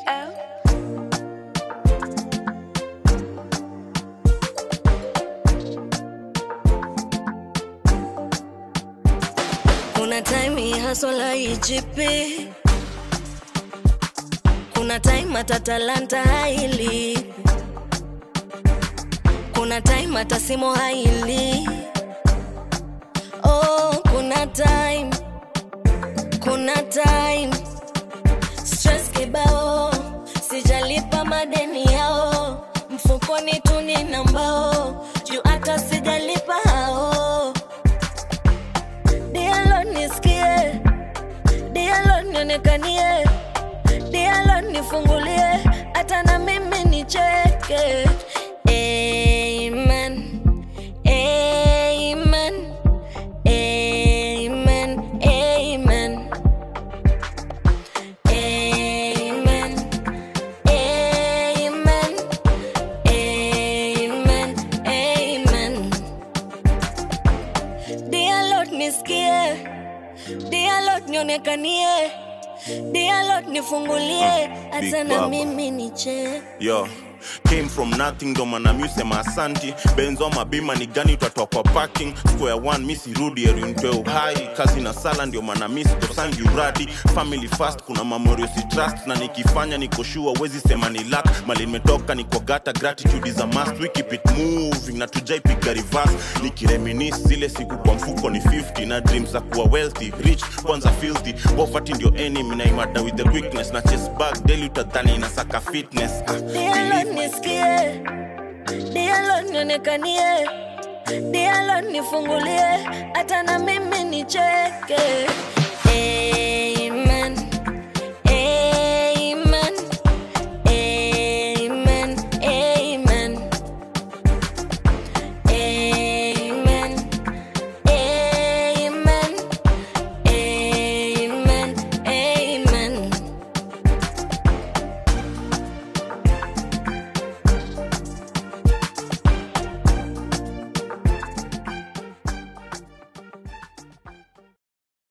JL. Kuna time hii hustle ijipi, kuna time atatalanta haili, kuna time atasimo haili. Oh, kuna time stress kibao, sijalipa madeni yao, mfukoni tu nina mbao, juu hata sijalipa hao. Dear Lord nisikie, Dear Lord nionekanie, Dear Lord nifungulie, hata na mimi nicheke. Amen, amen, amen, amen, amen, amen, amen, amen. Dear Lord nisikie, Dear Lord nionekanie, Dear Lord nifungulie, hata na mimi nicheke. Yo, came from nothing, ndo maana musema asanti. Benzo mabima ni gani utatoa kwa parking. Square one misi rudi eri untoe uhai. Kazi na sala ndio maana misi tosangi uradi. Family fast kuna memory si trust. Na nikifanya niko sure wezi sema ni luck. Mali nimetoka niko gata, gratitude is a must. We keep it moving na tujai piga reverse. Nikireminisce zile siku kwa mfuko ni 50. Na dreams za kuwa wealthy, rich, kwanza filthy. Poverty ndio enemy na imada with the quickness. Na chase back daily utadhani inasaka fitness. Dear Lord nisikie, Dear Lord nionekanie, Dear Lord nifungulie, hata na mimi nicheke.